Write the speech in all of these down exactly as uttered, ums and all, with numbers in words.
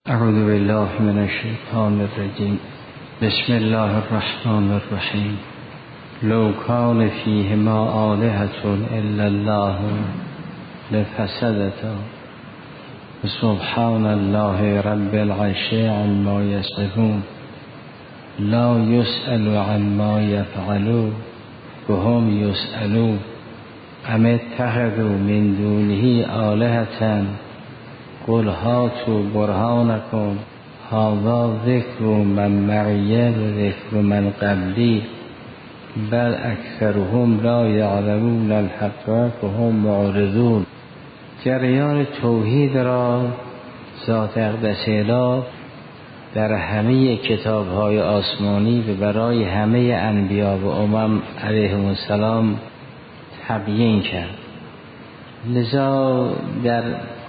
اعوذ بالله من الشیطان الرجیم. بسم الله الرحمن الرحیم. لو کان فیهما آلهة الا الله لفسدتا سبحان الله رب العرش عما یصفون لا یسأل عما یفعلون وهم یسألون ام اتخذوا من دونه آلهة قل هاتوا برهانکم هذا ذکر من معی و ذکر من قبلی بل اکثرهم لا یعلمون الحق و هم معرضون. جریان توحید را ذات اقدس اله در همه کتاب‌های آسمانی و برای همه انبیا و امم علیهم السلام تبیین کرد. لذا در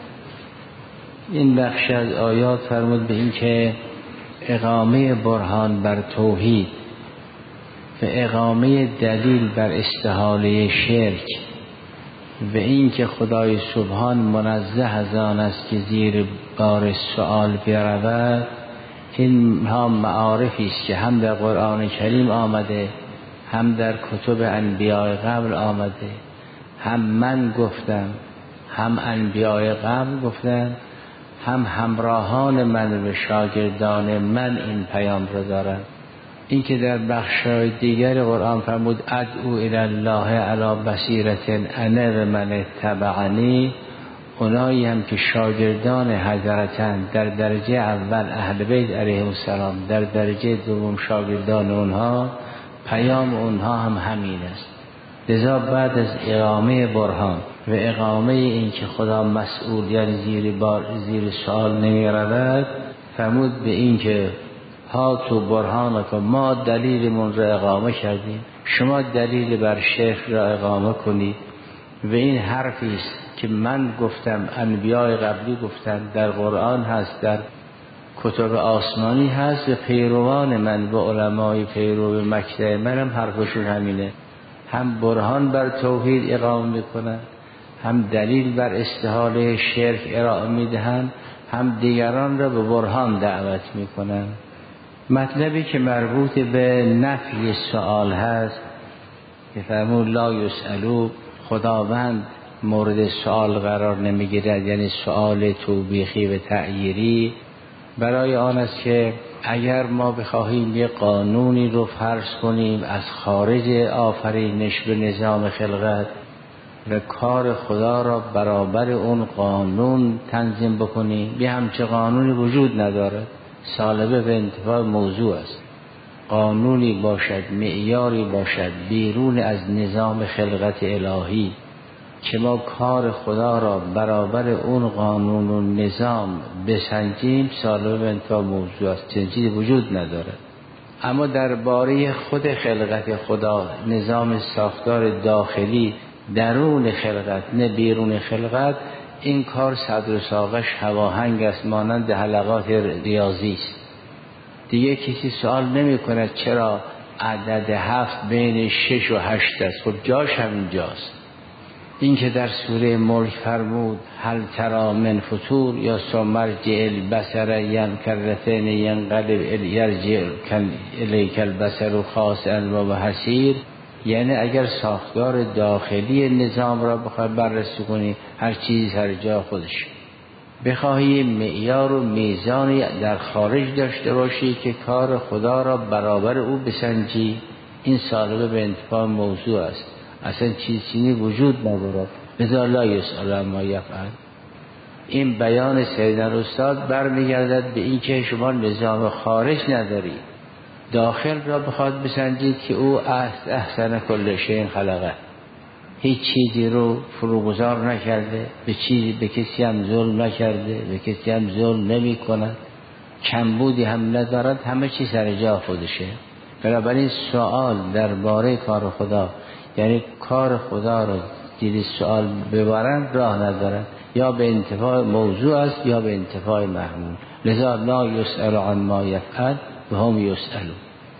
این بخش از آیات فرمود به این که اقامه برهان بر توحید و اقامه دلیل بر استحاله شرک و این که خدای سبحان منزه از آن است که زیر بار سؤال برود، این ها معارفی است که هم در قرآن کریم آمده، هم در کتب انبیاء قبل آمده، هم من گفتم، هم انبیاء قبل گفتن، هم همراهان من و شاگردان من این پیام را دارند. این که در بخش‌های دیگر قرآن فرمود ادعو الی الله علی بصیرة انا و من اتبعنی، اونایی هم که شاگردان حضرتند، در درجه اول اهل بیت علیهم السلام، در درجه دوم شاگردان اونها، پیام اونها هم همین است. لذا بعد از اقامه برهان و اقامه این که خدا مسئول یعنی زیر بار زیر سوال نمی رود، فرمود به این که ها تو برهانکم، ما دلیلمون را اقامه کردیم، شما دلیل بر شرک را اقامه کنید. و این حرفی است که من گفتم، انبیاء قبلی گفتن، در قرآن هست، در کتب آسمانی هست و پیروان من و علمای پیرو مکتب من هم حرفشون همینه، هم برهان بر توحید اقامه میکنن، هم دلیل بر استحاله شرک ارائه میدهن، هم دیگران را به برهان دعوت میکنن. مطلبی که مربوط به نفی سؤال هست که فرمود لا یسألو، خداوند مورد سؤال قرار نمیگیرد، یعنی سؤال توبیخی و تعییری، برای آن است که اگر ما بخواهیم یک قانونی رو فرض کنیم از خارج آفرینش به نظام خلقت و کار خدا را برابر اون قانون تنظیم بکنیم، یه همچه قانونی وجود ندارد، سالبه به انتفاع موضوع است. قانونی باشد، معیاری باشد بیرون از نظام خلقت الهی که ما کار خدا را برابر اون قانون و نظام بسنجیم، سالبه به انتفاع موضوع است، چیزی وجود ندارد. اما درباره خود خلقت خدا، نظام ساختار داخلی درون خلقت نه بیرون خلقت، این کار صدر و ساقش هواهنگ است، مانند حلقات ریاضی است. دیگه کسی سوال نمی کند چرا عدد هفت بین شش و هشت است، خب جاش همینجاست. این که در سوره ملک فرمود هل تری من فطور یا ثم ارجع البصر ینکرتین ینقلب یرجع الیک البصر خاسئا و حسیر، یعنی اگر ساختار داخلی نظام را بخوای بررسی کنی، هر چیز هر جا خودش. بخواهی معیار و میزانی در خارج داشته باشی که کار خدا را برابر او بسنجی، این سالبه به انتفاع موضوع است. اصلا چیز چینی وجود ندارد. لذا لا یسأل عما یفعل. این بیان سیدنا استاد برمیگردد به این که شما نظام خارج نداری، داخل را بخواد بسنجید که او احسن کل شیء خلقه، هیچ چیزی رو فروگذار نکرده، به چیزی به کسی هم ظلم نکرده، به کسی هم ظلم نمی کند، کمبودی هم ندارد، همه چیز سر جا خودشه. بنابراین سوال درباره کار خدا، یعنی کار خدا رو زیر سوال ببرند، راه ندارد، یا به انتفاع موضوع است یا به انتفاع محمول. لذا لا یسأل عما یفعل و هم یسألون.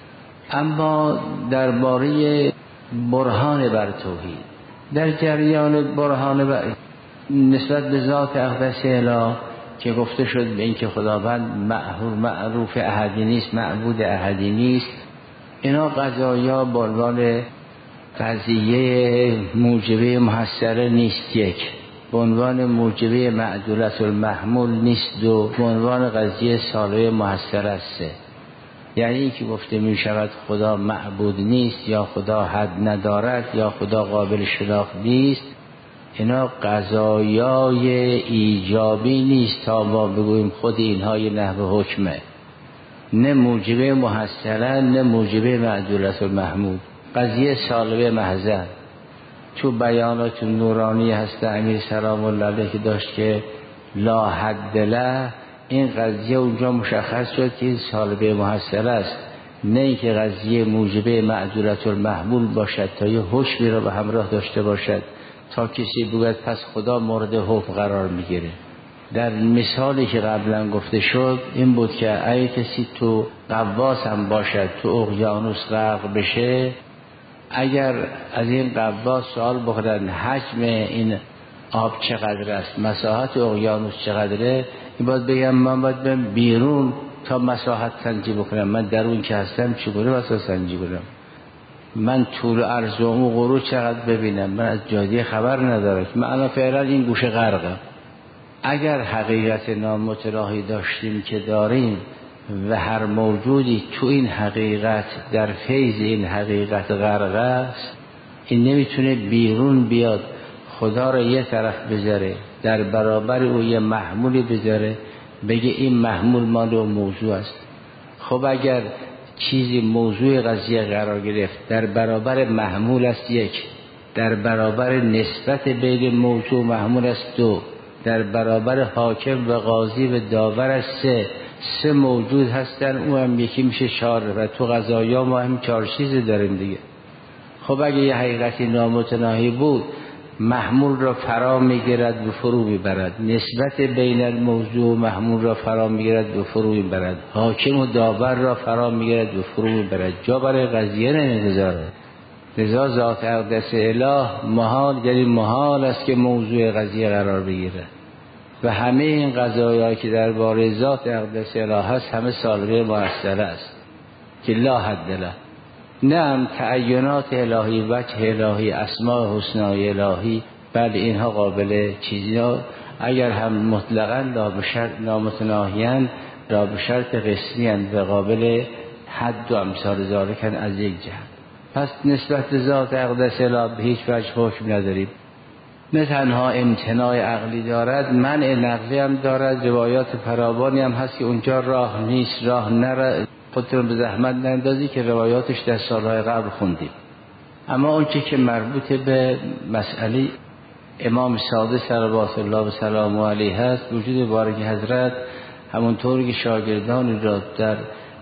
اما درباره برهان بر توحید، در جریان برهان بر نسبت به ذات اقدس اله که گفته شد به این که خداوند معروف معروف احدی نیست، معبود احدی نیست. اینا قضایا به عنوان قضیه موجبه محصره نیست، یک به عنوان موجبه معدولت المحمول نیست، دو به عنوان قضیه سالوه محصره است. یعنی این که گفته می شود خدا معبود نیست یا خدا حد ندارد یا خدا قابل شناخت نیست، اینا قضایای ایجابی نیست تا ما بگوییم خود اینها یه نحو حکمه، نه موجبه محصره نه موجبه معدولت المحمول، قضیه سالوه محضر. تو بیانات نورانی هست امیر سلام الله علیه که داشت که لا حد له، این قضیه اونجا مشخص شد که این سالوه محصره است، نه اینکه قضیه موجبه معدولت المحمول باشد تا یه حکمی را به همراه داشته باشد تا کسی بگوید پس خدا مورد حکم قرار میگیره. در مثالی که قبلا گفته شد این بود که اگه کسی تو غواص هم باشد تو اقیانوس غرق بشه، اگر از این غواص سوال بکنن حجم این آب چقدر است، مساحت اقیانوس چقدره، این باید بگم من باید برم بیرون تا مساحت سنجی بکنم، من درون که هستم چگونه مساحت سنجی کنم، من طول عرض و اون غروب چقدر ببینم، من از جادیه خبر ندارم، من الان فعلا این گوشه غرقم. اگر حقیقت نامتناهی داشتیم که داریم و هر موجودی تو این حقیقت در فیض این حقیقت غرق است، این نمیتونه بیرون بیاد خدا را یه طرف بذاره در برابر او یه محمولی بذاره بگه این محمول مال و موضوع است. خب اگر چیزی موضوع قضیه قرار گرفت در برابر محمول است یک، در برابر نسبت بین موضوع محمول است دو، در برابر حاکم و قاضی و داور است سه، سه موجود هستن، او هم یکی میشه چهار و تو قضایا ما هم چهار چیز داریم دیگه. خب اگه یه حقیقتی نامتناهی بود محمول را فرا میگیرد و فرو میبرد، نسبت بین الموضوع و محمول را فرا میگیرد و فرو میبرد، حاکم و داور را فرا میگیرد و فرو میبرد، جا برای قضیه نمیگذاره. لذا ذات اقدس اله محال، یعنی محال است که موضوع قضیه قرار بگیره و همه این قضایایی که درباره ذات اقدس اله هست همه سالوه محصره است که لا حد له. نه تعینات الهی، وجه الهی، اسماء حسنای الهی، بل اینها قابل چیزی ها اگر هم مطلقاً لا بشرط نامتناهیان لا بشرط قسمی و قابل حد و امثال ذالکن از یک جهت. پس نسبت ذات اقدس اله به هیچ وجه حکم نداریم، نه تنها امتناع عقلی دارد، منع نقلی هم دارد، روایات فراوانی هم هست که اونجا راه نیست، راه نره، خودتون به زحمت نندازی که روایاتش در سالهای قبل خوندیم. اما اون چی که مربوط به مسئله امام صادق صلوات الله و سلام علیه هست، وجود بارک حضرت همونطوری که شاگردان را در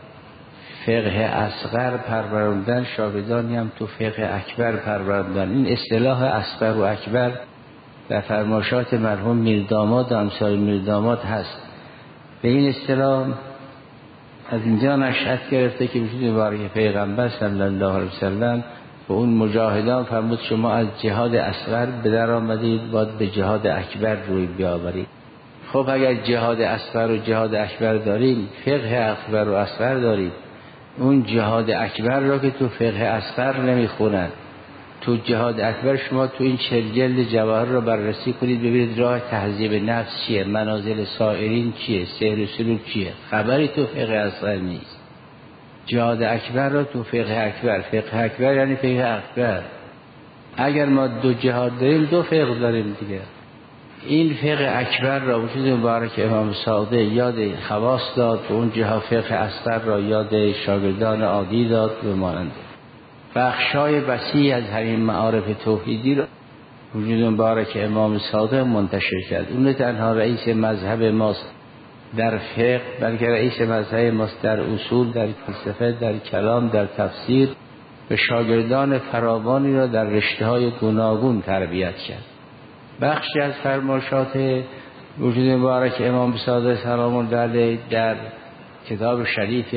فقه اصغر پروراندن، شاگردانی هم تو فقه اکبر پروراندن. این اصطلاح اصغر و اکبر در فرمایشات مرحوم میرداماد و امثال میرداماد هست. به این اصطلاح از اینجا نشأت گرفته که وجود مبارک پیغمبر صلی الله علیه وسلم و اون مجاهدان فرمود شما از جهاد اصغر به در آمدید، باید به جهاد اکبر روی بیاورید. خب اگر جهاد اصغر و جهاد اکبر داریم، فقه اکبر و اصغر داریم، اون جهاد اکبر را که تو فقه اصغر نمیخونن، تو جهاد اکبر شما تو این چهل جلد جواهر را بررسی کنید ببینید راه تهذیب نفس چیه، منازل سائرین چیه، سیر و سلوک چیه، خبری تو فقه اصغر نیست. جهاد اکبر را تو فقه اکبر، فقه اکبر یعنی فقه اکبر. اگر ما دو جهاد داریم دو فقه داریم دیگه. این فقه اکبر را وجود مبارک امام صادق یاد خواص داد و اون جهاد فقه اصغر را یاد شاگردان عادی داد و مانند. بخشای وسیع از همین معارف توحیدی را وجود مبارک امام صادق منتشر کرد. اون تنها رئیس مذهب ماست در فقه، بلکه رئیس مذهب ماست در اصول، در فلسفه، در کلام، در تفسیر و شاگردان فراوانی را در رشته‌های گوناگون تربیت کرد. بخشی از فرمایشات وجود مبارک امام صادق سلام الله علیه در کتاب شریف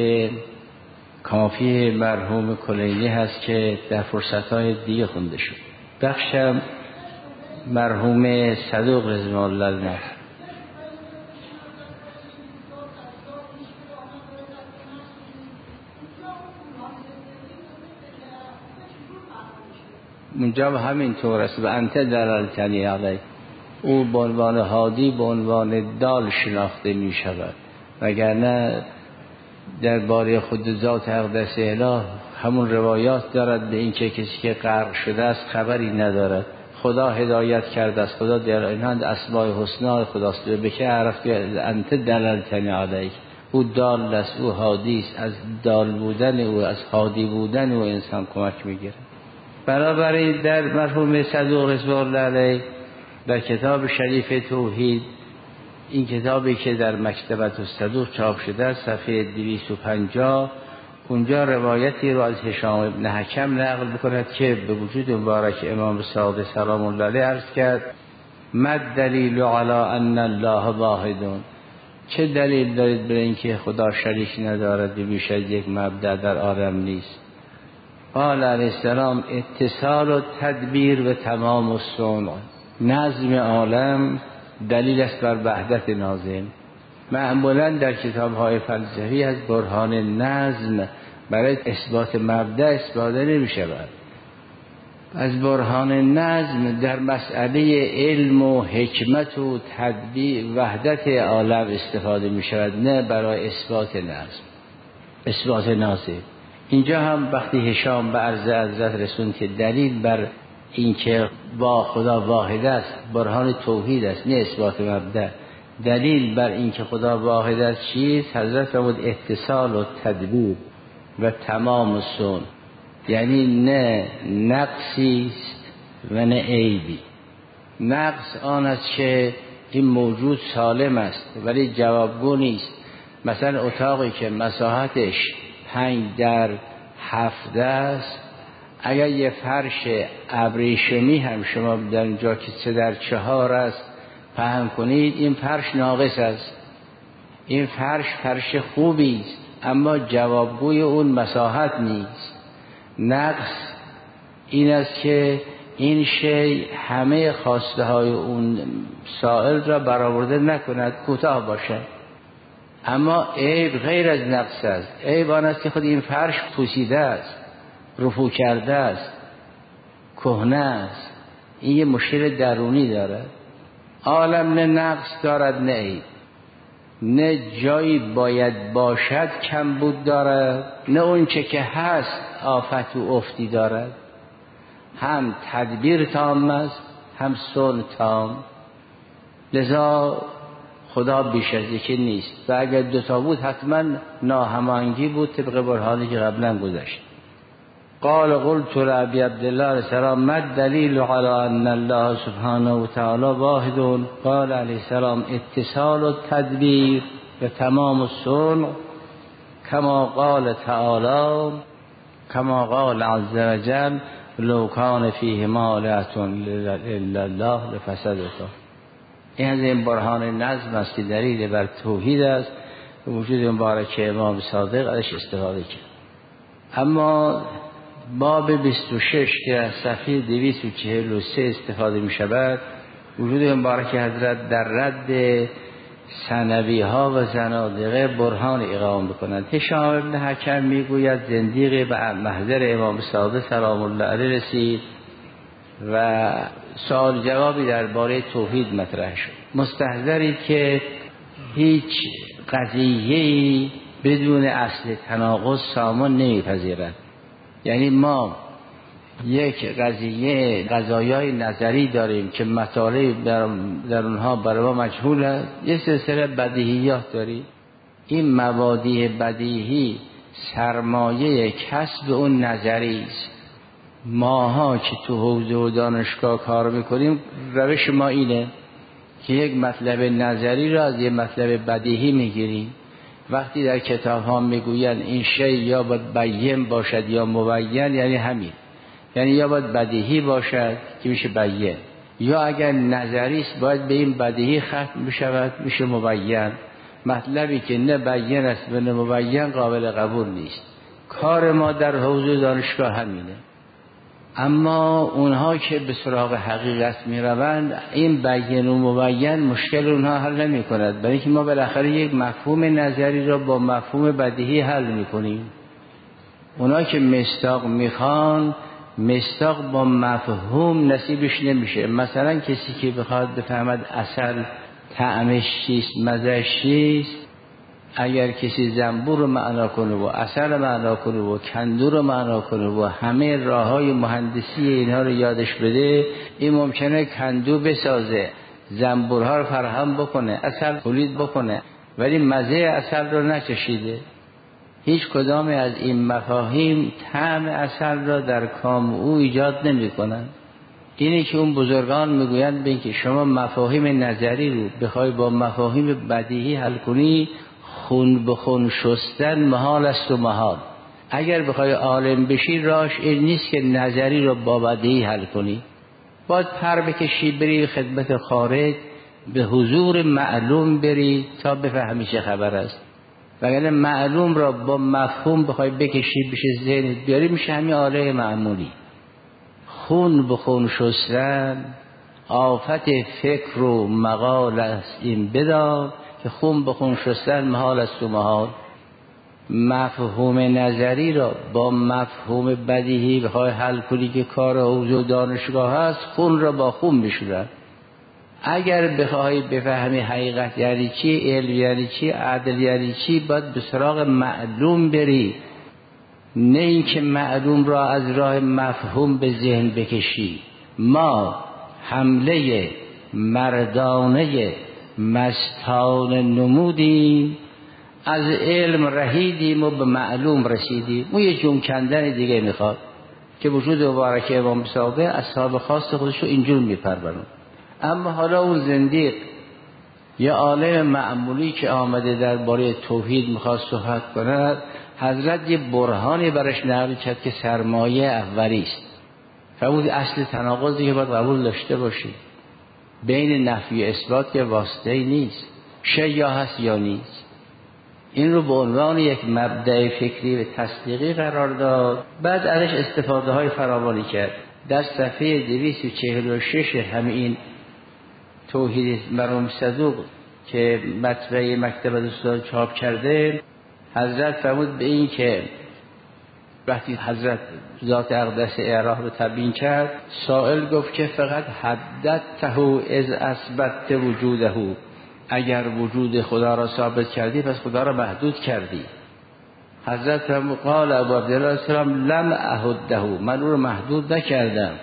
کافی مرحوم کلینی هست که در فرصت‌های دیگه خونده شد. بخشم مرحوم صدوق رضوان الله علیه اونجا همین طور است. و انت دلالتنی علیه، او به عنوان هادی به عنوان دال شناخته می شود، وگرنه درباره خود ذات اقدس اله همون روایات دارد به این که کسی که غرق شده است خبری ندارد. خدا هدایت کرده است، خدا در اینند اسماء حسنا خداست. به که عرفت انت دلالتنی علیک، او دال است، او هادی است. از دال بودن او، از هادی بودن او انسان کمک میگیره. بنابراین در مرحوم صدوق رضوان الله علیه در کتاب شریف توحید، این کتابی که در مکتبت الصدوق چاپ شده است، صفحه دویست و پنجاه، اونجا روایتی رو از هشام بن حکم نقل بکند که به وجود مبارک امام صادق سلام الله علیه عرض کرد: ما دلیل علی ان الله واحد، چه دلیل دارید بر اینکه خدا شریک ندارد، بیش از یک مبدأ در عالم نیست؟ قال علیه السلام: اتصال و تدبیر و تمام الصنع، نظم عالم دلیل است بر وحدت ناظم. معمولا در کتاب‌های فلسفی از برهان نظم برای اثبات مبدأ استفاده نمی شود. از برهان نظم در مسئله علم و حکمت و تدبیر وحدت عالم استفاده می شود، نه برای اثبات نظم، اثبات ناظم. اینجا هم وقتی هشام به عرض حضرت رسول که دلیل بر این که با خدا واحد است برهان توحید است، نه اثبات مبدأ، دلیل بر این که خدا واحد است چیست؟ حضرت فرمود اتصال و تدبیر و تمام الصنع، یعنی نه نقصی است و نه عیبی. نقص آن است که این موجود سالم است ولی جوابگو نیست. مثلا اتاقی که مساحتش پنج در هفت است، اگر یه فرش ابریشمی هم شما در اونجا که سه در چهار است پهن کنید، این فرش ناقص است. این فرش فرش خوبی است اما جوابگوی اون مساحت نیست. نقص این است که این شی همه خواسته های اون سائل را برآورده نکند، کوتاه باشد. اما عیب غیر از نقص است. عیب آن است که خود این فرش پوسیده است، رفو کرده است، کهنه است. این یه مشکل درونی دارد. عالم نه نقص دارد نه عیب، نه جایی باید باشد کم بود دارد، نه اون چه که هست آفت و افتی دارد. هم تدبیر تام است هم صنع تام. لذا خدا بیش از یکی نیست و اگر دوتا بود حتما ناهماهنگی بود طبق برهانی که قبلا گذشت. قال قلت لأبي عبد الله علیه السلام: ما الدلیل علی ان الله سبحانه و تعالی واحد؟ قال علیه السلام: اتصال التدبیر و تمام الصنع، کما قال تعالی کما قال عز وجل: لو کان فیهما آلهة الا الله لفسدتا. این از این برهان نظم است که دلیل بر توحید است، وجود مبارک امام صادق ازش استفاده کرد. اما باب بیست و شش که از صفحه دویست و چهل و سه استفاده می شود، وجود مبارک حضرت در رد ثنوی ها و زنادقه برهان اقامه بکنند. هشام بن حکم می گوید زندیق به محضر امام صادق سلام الله علیه رسید و سوال جوابی درباره توحید مطرح شد. مستحضرید که هیچ قضیه‌ای بدون اصل تناقض سامان نمیپذیرد. یعنی ما یک قضیه قضایای نظری داریم که مطالب در, در اونها برای ما مجهول است، یه سلسله بدیهیات داریم. این مبادی بدیهی سرمایه کسب اون نظری است. ماها که تو حوزه و دانشگاه کار میکنیم روش ما اینه که یک مطلب نظری را از یک مطلب بدیهی میگیریم. وقتی در کتاب ها میگوین این شی یا باید بیان باشد یا مبین، یعنی همین، یعنی یا باید بدیهی باشد که میشه بیان، یا اگر نظری است باید به این بدیهی ختم بشود میشه مبین. مطلبی که نه بیان است و نه مبین قابل قبول نیست. کار ما در حوزه دانشگاه همینه. اما اونها که به سراغ حقیقت می روند، این بیان و مبین مشکل اونها حل نمی کند، برای که ما بالاخره یک مفهوم نظری را با مفهوم بدیهی حل می کنیم. اونها که مصداق می خوان مصداق با مفهوم نصیبش نمیشه. مثلا کسی که بخواد بفهمد عسل طعمش چیست، مزهش چیست، اگر کسی زنبور رو معنا کنه و عسل معنا کنه و کندو رو معنا کنه و همه راههای مهندسی اینها رو یادش بده، این ممکنه کندو بسازه، زنبورها رو فراهم بکنه، عسل تولید بکنه، ولی مزه عسل رو نچشیده. هیچ کدام از این مفاهیم طعم عسل را در کام او ایجاد نمی کنند. اینی که اون بزرگان میگویند به اینکه شما مفاهیم نظری رو بخوای با مفاهیم بدیهی حل کنی، خون به خون شستن محال است و محال. اگر بخوای عالم بشی راش این نیست که نظری رو با بدیهی حل کنی، باید پر بکشی بری خدمت خارج، به حضور معلوم بری تا بفهمی چه خبر است. وگرنه معلوم را با مفهوم بخوای بکشی بشه ذهنت بیاری، میشه همین آله معمولی. خون به خون شستن آفت فکر و مقال است، این بدان که خون به خون شستن محال است و محال. مفهوم نظری را با مفهوم بدیهی بخوای حل کنی که کار حوزه و دانشگاه هست، خون را با خون بشورن. اگر بخوای بفهمی حقیقت یعنی چی، علم یعنی چی، عدل یعنی چی، باید به سراغ معلوم بری، نه اینکه معلوم را از راه مفهوم به ذهن بکشی. ما حمله مردانه مستان نمودیم، از علم رهیدیم و به معلوم رسیدیم. اون یه جون کندن دیگه میخواد که وجود مبارک امام صادق اصحاب خاص خودشو اینجور میپرورن. اما حالا اون زندیق یا عالم معمولی که آمده درباره توحید میخواد صحبت کند، حضرت یه برهانی برش نقل کرد که سرمایه اولی است. فرمود اصل تناقضی که باید قبول داشته باشی، بین نفی و اثبات که واسطه‌ای نیست، شی یا هست یا نیست. این رو به عنوان یک مبدأ فکری و تصدیقی قرار داد. بعد ازش استفاده های فراوانی کرد. در صفحه دویست و چهل و شش همین توحید مرحوم صدوق که مطبعه مکتبه دوستان چاپ کرده، حضرت فرمود به این که وقتی حضرت ذات اقدس اعراح رو تبیین کرد، سائل گفت که فقط حددته از اثبت وجوده، اگر وجود خدا را ثابت کردی پس خدا را محدود کردی. حضرت فرمود قال ابو عبدالله السلام لم احده، من او را محدود نکردم،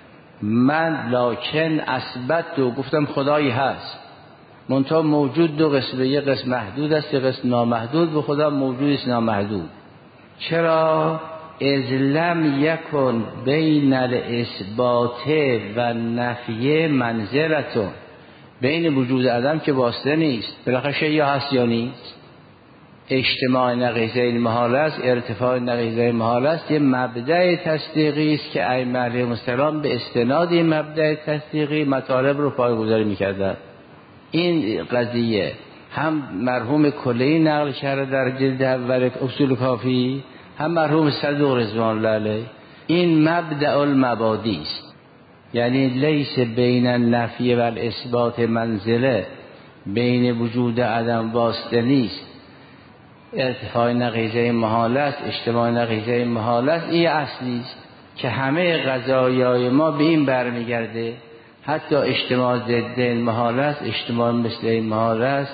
من لکن اثبت و گفتم خدایی هست، منتها موجود دو قسمه، یک قسم محدود است، یک قسم نامحدود. به خدا موجود است نامحدود. چرا؟ اذ لم یکن بین الاثبات و نفی منزلتون، بین وجود عدم که واسطه نیست، بالاخره شی یا هست یا نیست. اجتماع نقیضین محال است، ارتفاع نقیضین محال است. یه مبدأ تصدیقی است که ائمه علیهم السلام به استناد این مبدأ تصدیقی مطالب رو پایه‌گذاری می‌کردند. این قضیه هم مرحوم کلی نقل کرده در جلد اول اصول کافی، هم مرحوم صدوق رضوان الله علیه. این مبدأ المبادی است، یعنی لیس بین النفی و الاثبات منزله، بین وجود عدم واسطه نیست، ارتفاع نقیضه محال است، اجتماع نقیضه محال است. این اصلی است که همه قضایای ما به این برمیگرده. حتی اجتماع ضد محال است، اجتماع مثل محال است،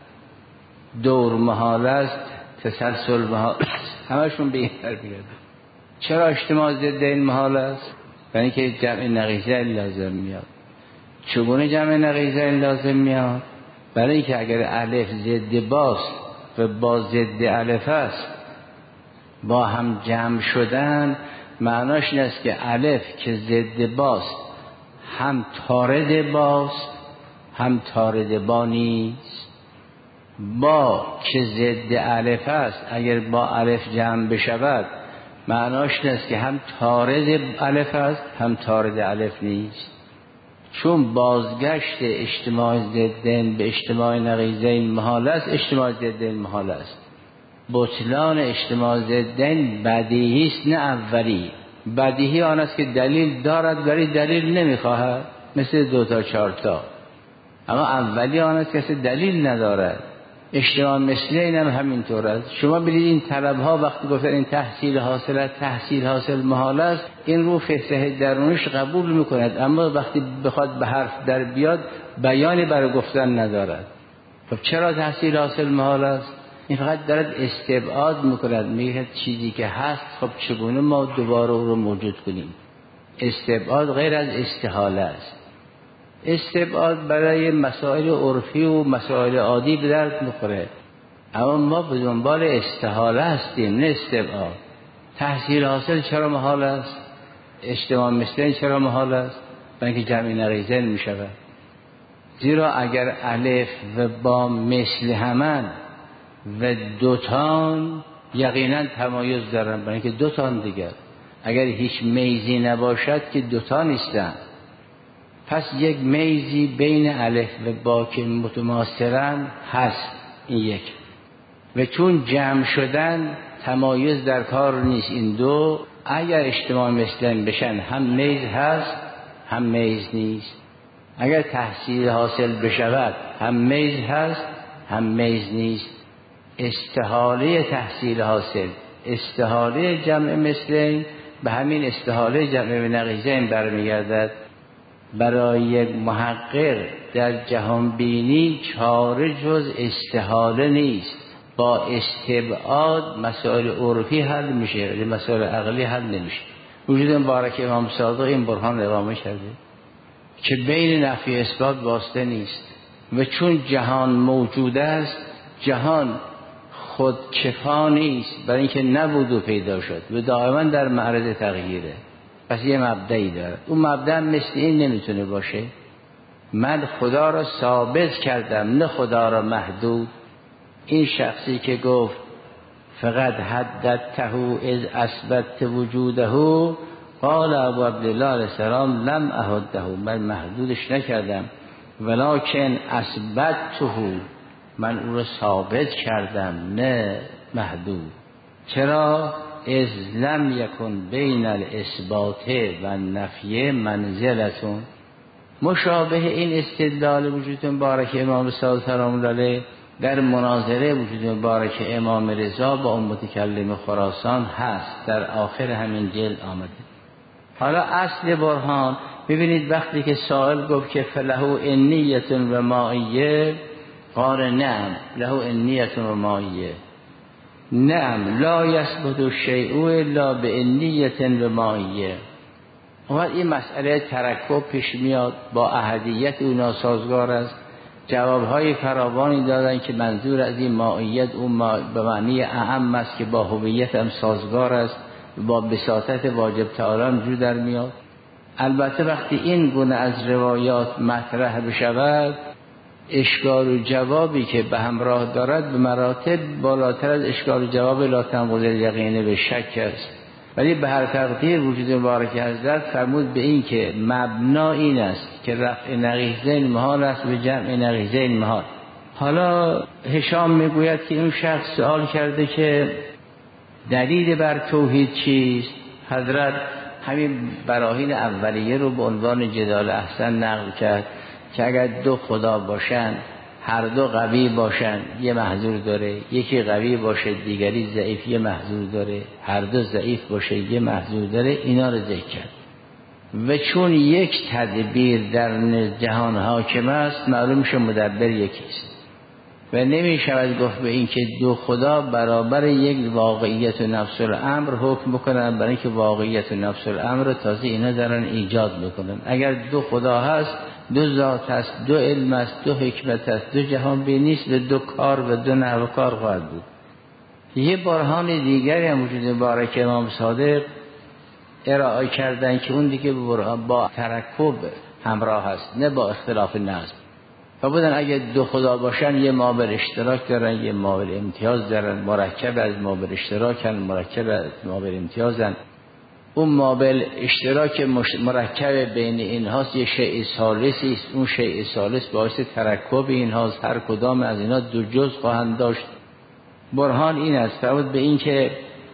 دور محال است، تسلسل محال است، همشون به این برمیگرده. چرا اجتماع ضد محال است؟ یعنی که جمع نقیضه لازم میاد. چگونه جمع نقیضه لازم میاد؟ برای اینکه اگر الف ضد باست و با ضد الف است با هم جمع شدن، معناش این است که الف که ضد باست هم طارد باست هم طارد با نیست. با که ضد الف است اگر با الف جمع بشود معناش این است که هم طارد الف است هم طارد الف نیست. چون بازگشت اجتماع ضدین به اجتماع نقیضین محال است، اجتماع ضدین محال است. بطلان اجتماع ضدین بدیهی است نه اولی. بدیهی آن است که دلیل دارد ولی دلیل نمیخواهد، مثل دو تا چهار تا. اما اولی آن است که دلیل ندارد. اجتماع مثلین هم همینطور است. شما برید این طلب ها وقتی گفتن این تحصیل حاصل است، تحصیل حاصل محال است، این رو فقه درونش قبول میکند، اما وقتی بخواد به حرف در بیاد بیانی برای گفتن ندارد. خب چرا تحصیل حاصل محال است؟ این فقط دارد استبعاد میکند، میگه چیزی که هست خب چگونه ما دوباره او رو موجود کنیم. استبعاد غیر از استحاله است. استبعاد برای مسائل عرفی و مسائل عادی به درد میخوره، اما ما به دنبال استحاله هستیم نه استبعاد. تحصیل حاصل چرا محال است؟ اجتماع مثلین چرا محال است؟ برای اینکه جمع نقیضین میشود. زیرا اگر الف و با مثل همن و دوتان یقینا تمایز دارن، برای اینکه دوتان دیگر. اگر هیچ میزی نباشد که دوتا نیستن، پس یک میزی بین الف و با که متماثلن هست این یک، و چون جمع شدن تمایز در کار نیست. این دو اگر اجتماع مثلن بشن هم میز هست هم میز نیست. اگر تحصیل حاصل بشود هم میز هست هم میز نیست. استحاله تحصیل حاصل، استحاله جمع مثلین به همین استحاله جمع نقیضین برمیگردد. برای یک محقق در جهان بینی چاره جز استحاله نیست. با استبعاد مسائل عرفی حل میشه ولی مسائل عقلی حل نمیشه. وجود مبارک امام صادق این برهان اقامه کرده که بین نفی اثبات واسطه نیست، و چون جهان موجود است جهان خود کفا نیست، برای اینکه نبود و پیدا شد و دائما در معرض تغییره. پس یه مبدئی داره. اون مبدأ مثل این نمیتونه باشه. من خدا را ثابت کردم نه خدا را محدود. این شخصی که گفت فقط حددته از اثبت وجوده، قال ابو عبدالله علیه السلام لم احده، من محدودش نکردم، ولکن اثبته، من او را ثابت کردم نه محدود. چرا؟ از لم یکن بین الاثبات و نفی منزلتون. مشابه این استدلال وجود مبارک امام صادق سلام الله علیه در مناظره وجود مبارک امام رضا با اون متکلم خراسان هست، در آخر همین جلد آمده. حالا اصل برهان ببینید، وقتی که سائل گفت که فله انیت و مائیه، قال نعم له انیت و مائیه، نعم لا یثبت الشیء الا بانیت و مائیه. اما این مسئله ترکب پیش میاد، با احدیت او ناسازگار است. جوابهای فراوانی دادن که منظور از این مائیت اون ما به معنی اعم است که با هویت هم سازگار است، با بساطت واجب تعالی وجود در میاد. البته وقتی این گونه از روایات مطرح بشود، اشکال و جوابی که به همراه دارد به مراتب بالاتر از اشکال و جواب لا تنقضی الیقین به شک است. ولی به هر تقدیر وجود مبارک حضرت فرمود به این که مبنا این است که رفع نقیضین محال است و جمع نقیضین محال. حالا هشام میگوید که این شخص سوال کرده که دلیل بر توحید چیست؟ حضرت همین براهین اولیه رو به عنوان جدال احسن نقل کرد که اگر دو خدا باشن، هر دو قوی باشن یه محظور داره، یکی قوی باشه دیگری ضعیف یه محظور داره، هر دو ضعیف باشه یه محظور داره. اینا رو ذکر کرد. و چون یک تدبیر در جهان حاکم است، معلوم شه مدبر یکیست و نمی شود گفت به این که دو خدا برابر یک واقعیت و نفس الامر حکم بکنن، برای اینکه واقعیت و نفس الامر تازه اینا دارن ایجاد میکنن. اگر دو خدا هست، دو ذات هست، دو علم است، دو حکمت است، دو جهان بینی است و دو کار و دو نحو کار خواهد بود. یه برهان دیگری هم وجود مبارک امام صادق ارائه کردن که اون دیگه با ترکب همراه هست نه با اختلاف نظم. و بودن اگه دو خدا باشن یه مابر اشتراک دارن، یه مابر امتیاز دارن، مرکب از مابر اشتراکن، مرکب از مابر امتیازن. اون مابل اشتراک مرکب بین اینهاست، یه شیء ثالثی است. اون شیء ثالث باعث ترکب اینهاست، هر کدام از اینا دو جز خواهند داشت. برهان این است فرمود به این که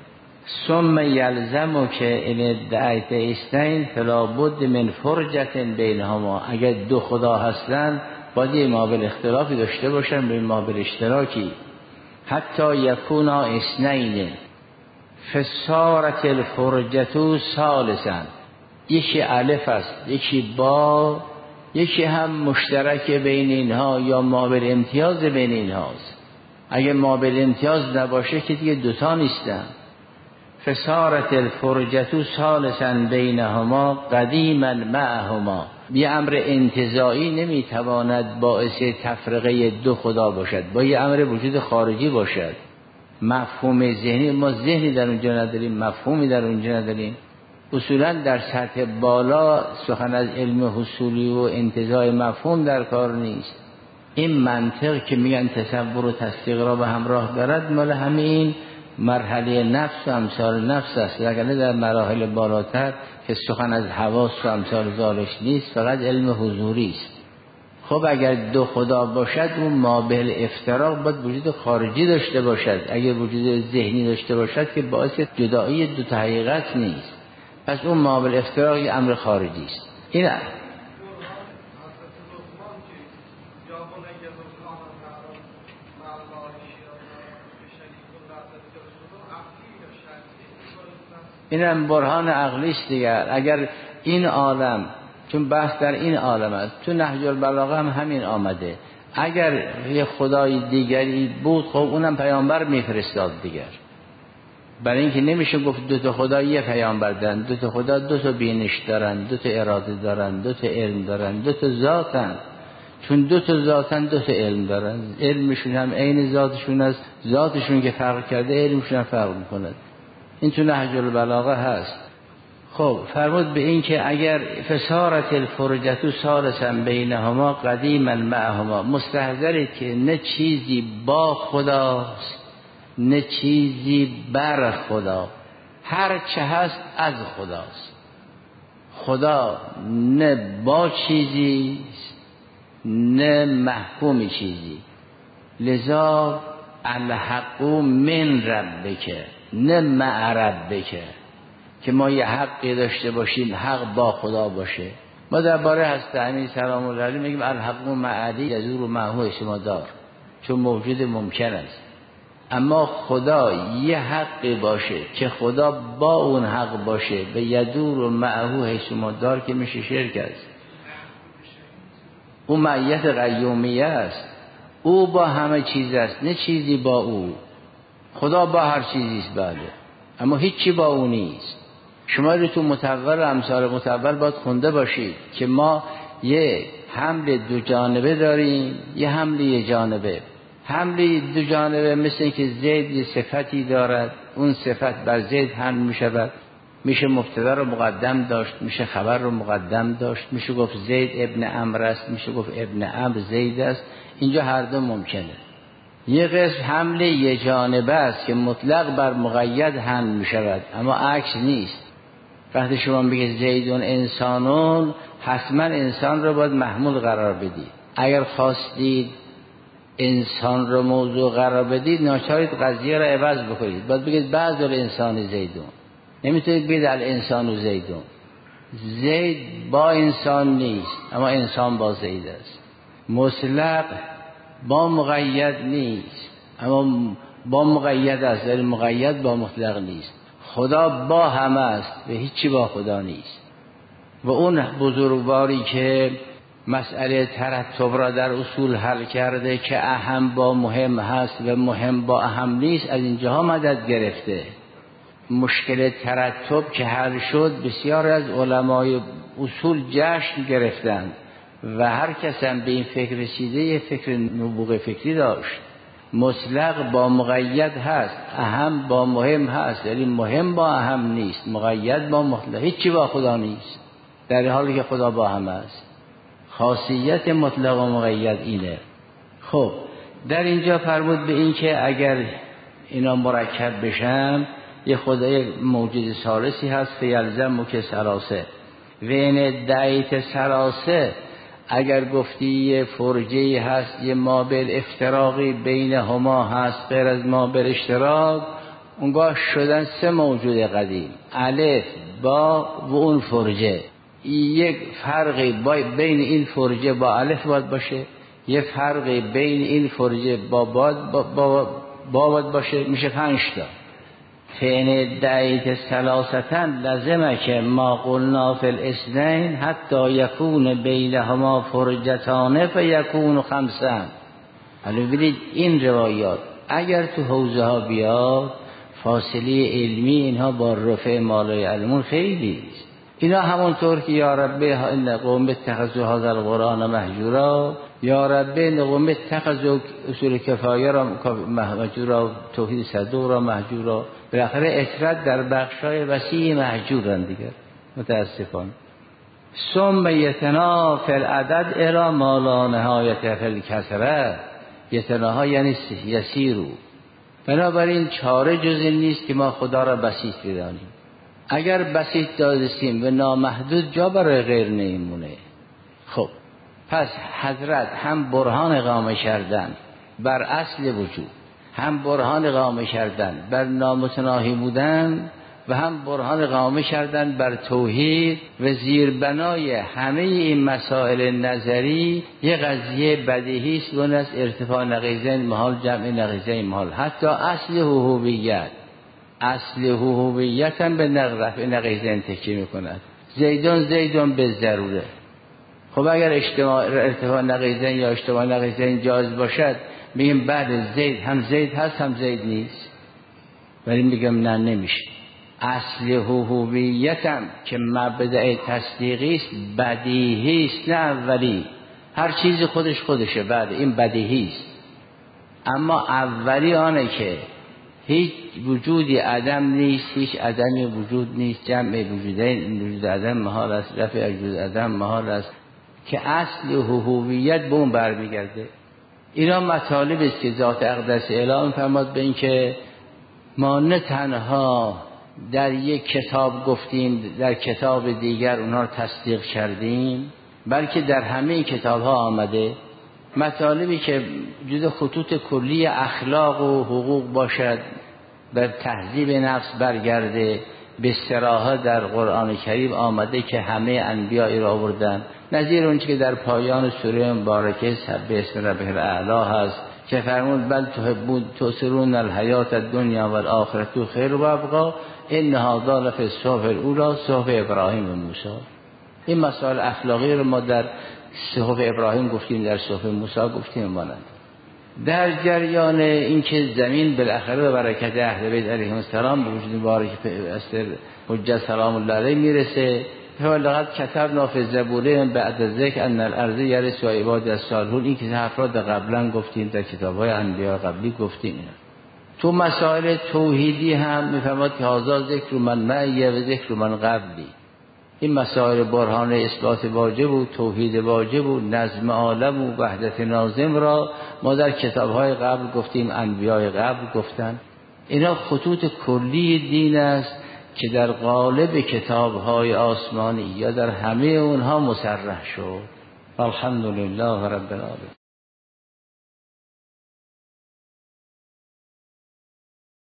ثم یلزم که ان ادعیت اثنین فلا بد من فرجة بینهما، اگر دو خدا هستن باید یه مابل اختلافی داشته باشن به مابل اشتراکی. حتی یکونا اثنین فسارت الفرجتو ثالثا، یکی الف است یکی با، یکی هم مشترک بین اینها یا مابل امتیاز بین اینهاست. اگه مابل امتیاز نباشه که دیگه دوتا نیستن. فسارت الفرجتو ثالثا بینهما قدیما معهما، یه امر انتزاعی نمیتواند باعث تفرقه دو خدا باشد، با یه امر وجود خارجی باشد. مفهوم ذهنی، ما ذهنی در اونجا نداریم، مفهومی در اونجا نداریم. اصولا در سطح بالا سخن از علم حصولی و انتزاع مفهوم در کار نیست. این منطق که میگن تصور و تصدیق را به همراه دارد مال همین مرحله نفس و امثال نفس است، وگرنه در مراحل بالاتر که سخن از حواس و امثال ذالک نیست، فقط علم حضوری است. خب اگر دو خدا باشد اون مابل افتراق باید وجود خارجی داشته باشد. اگر وجود ذهنی داشته باشد که باعث جدایی دو تا حقیقت نیست، پس اون مابل افتراق یه امر خارجی است. این اینم برهان عقلی است دیگر. اگر این عالم، چون بحث در این عالم است، تو نهج البلاغه هم همین آمده، اگر یه خدای دیگری بود خب اونم پیامبر میفرستاد دیگر. برای اینکه نمیشه گفت دو تا خدا یه پیامبر دارن. دو تا خدا دو تا بینش دارن، دو تا اراده دارن، دو تا علم دارن، دو تا ذاتن. چون دو تا ذاتن دو تا علم دارن، علمشون هم عین ذاتشون است، ذاتشون که فرق کرده علمشون هم فرق میکنه. این تو نهج البلاغه هست. خب فرمود به این که اگر فسارت الفرجتو ثالثا بینهما قدیما معهما، مستحضرید که نه چیزی با خداست نه چیزی بر خدا، هر چه هست از خداست. خدا نه با چیزی نه محکوم چیزی، لذا الحق من ربک نه مع ربک، که ما یه حقی داشته باشیم حق با خدا باشه. ما درباره حضرت امین سلام الله علیه میگیم الحق مع علی یزور معه شما دار، چون موجود ممکن است. اما خدا یه حقی باشه که خدا با اون حق باشه به یدور و معه شما دار که میشه شرک است. اون معیت قیومیه است، او با همه چیز است نه چیزی با او. خدا با هر چیزی است بله، اما هیچی با او نیست. شما رو تو متول و امثال متول باید خونده باشید که ما یه حمل دو جانبه داریم، یه حمل یه جانبه. حمل دو جانبه مثل این که زید یه صفتی دارد، اون صفت بر زید حمل می شود. میشه مبتدا رو مقدم داشت، میشه خبر رو مقدم داشت، میشه گفت زید ابن عمرو است، میشه گفت ابن عمرو زید است. اینجا هر دو ممکنه. یه قسم حمل یه جانبه است که مطلق بر مقید حمل می شود، اما عکس نیست. وقتی شما بگید زیدون انسانون، حتما انسان رو باید محمول قرار بدید. اگر خواستید انسان رو موضوع قرار بدید ناچارید قضیه رو عوض بکنید، باید بگید بعض الانسان زیدون. نمیتونید بگید الانسان زیدون. زید با انسان نیست اما انسان با زید است. مطلق با مقید نیست اما با مقید است، ولی مقید با مطلق نیست. خدا با همه است و هیچی با خدا نیست. و اون بزرگواری که مسئله ترتب را در اصول حل کرده که اهم با مهم هست و مهم با اهم نیست، از اینجاها مدد گرفته. مشکل ترتب که حل شد بسیار از علمای اصول جشن گرفتند و هر کس هم به این فکر رسیده یه فکر نبوغ فکری داشت. مطلق با مقید هست، اهم با مهم هست، یعنی مهم با اهم نیست، مقید با مطلق. هیچی با خدا نیست در حالی که خدا با همه است. خاصیت مطلق و مقید اینه. خب در اینجا فرمود به این که اگر اینا مرکب بشن یه خدای موجود ثالثی هست، فیلزم که سلاسه و این دعیت سلاسه. اگر گفتی یه فرجه‌ای هست، یه مابل افتراقی بین هما هست غیر از مابل اشتراک، اونگاه شدن سه موجود قدیم، الف با و اون فرجه. یک فرقی بین این فرجه با الف باید باشه، یه فرق بین این فرجه با باد با, با, با باشه میشه پنج تا. فین دعیت ثلاثتن لازمه که ما قلنا فی الاثنین حتی یکون بینهما فرجتان فیکون خمسن. حالا ببینید این روایات اگر تو حوزه ها بیاد فاصله علمی اینها با رفع مالای علمون خیلی است. اینا همونطور که یا رب ان قوم اتخذوا هذا القرآن مهجورا، یا رب ان قوم اتخذوا اصول کفایه را مهجورا، توحید صدوق را مهجورا، بالاخره اطرد در بخشای وسیع مهجورن دیگر متاسفانه. ثم یتنا فی العدد الی ما لا نهایت فی الکثره، یتناها یعنی یسیرو. بنابراین چاره جز این نیست که ما خدا را بسیط بدانیم. اگر بسیط دادستیم و نامحدود جا برای غیر نیمونه. خب پس حضرت هم برهان اقامه کردن بر اصل وجود، هم برهان اقامه کردن بر نامتناهی بودن و هم برهان اقامه کردن بر توحید و زیربنای همه این مسائل نظری یه قضیه بدیهی است و اون است ارتفاع نقیضین محال جمع نقیضین محال. حتی اصل هویت، اصل هویت هم به رفع نقیضین تکیه میکند. زیدون زیدون به ضروره. خب اگر اجتماع ارتفاع نقیضین یا اجتماع نقیضین جایز باشد میگیم بعد زید هم زید هست هم زید نیست، ولی میگم نه نمیشه. اصل هویتم که مبدأ تصدیقی است بدیهی است نه اولی. هر چیزی خودش خودشه، بعد این بدیهی است. اما اولی آنه که هیچ وجودی عدم نیست، هیچ عدمی وجود نیست، جمع وجودین وجود عدم محال است، رفع وجود عدم محال است، که اصل هویت به اون برمیگرده. اینا مطالب است که ذات اقدس اعلام فرماد به این که ما نه تنها در یک کتاب گفتیم در کتاب دیگر اونها رو تصدیق کردیم، بلکه در همه کتاب ها آمده مطالبی که جز خطوط کلی اخلاق و حقوق باشد بر تهذیب نفس برگرده به صراحت در قرآن کریم آمده که همه انبیاء را آوردن. نظیر اون که در پایان سوره مبارکه سبح اسم ربک الاعلی هست که فرمود بل تحبون تؤثرون الحیات الدنیا والآخرة خیر و ابقی ان هذا لفی الصحف الاولی صحف ابراهیم و موسی. این مسائل اخلاقی رو ما در صحف ابراهیم گفتیم، در صحف موسی گفتیم مانند. در جریان اینکه زمین بالاخره به برکت اهل بیت علیهم السلام به وجود مبارک استر حجت سلام الله علیه میرسه. فلقد کتبنا فی الزبور بعد ذکر ان الارض یرث عباد الصالحون. این که افراد قبلا گفتیم در کتاب‌های انبیا قبلی گفتیم. تو مسائل توحیدی هم میفهمد که هذا ذکر من معی و ذکر من قبلی. این مسائل برهان اثبات واجب و توحید واجب و نظم عالم و وحدت ناظم را ما در کتاب‌های قبل گفتیم، انبیای قبل گفتن. اینا خطوط کلی دین است که در قالب کتاب‌های آسمانی یا در همه اونها مصرح شد. الحمدلله رب العالمین.